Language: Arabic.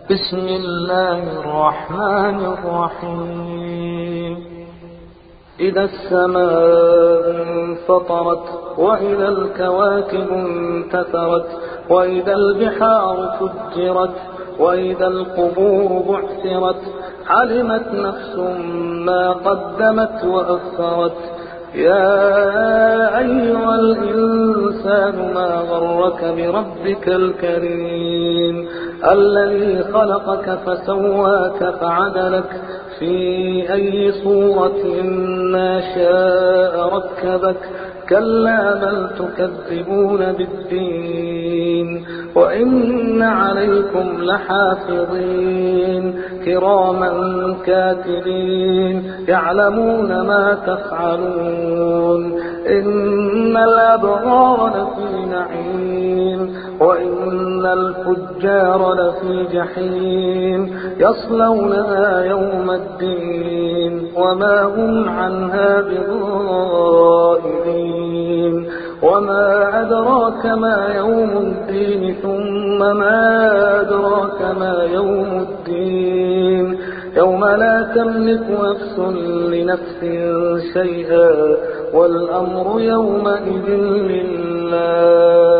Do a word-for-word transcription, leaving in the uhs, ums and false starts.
بسم الله الرحمن الرحيم. إذا السماء انفطرت وإذا الكواكب انتثرت وإذا البحار فجرت وإذا القبور بعثرت علمت نفس ما قدمت وأخرت. يا أيها الإنسان ما غرك بربك الكريم الذي خلقك فسواك فعدلك في أي صورة ما شاء ركبك. كلا بل تكذبون بالدين وإن عليكم لحافظين كراما كاتبين يعلمون ما تفعلون. إن الأبرار لفي نعيم وإن الفجار لفي جحيم يصلونها يوم الدين وما هم عنها بغائبين. وما أدراك ما يوم الدين ثم ما أدراك ما يوم الدين يوم لا تملك نفس لنفس شيئا والأمر يومئذ لله.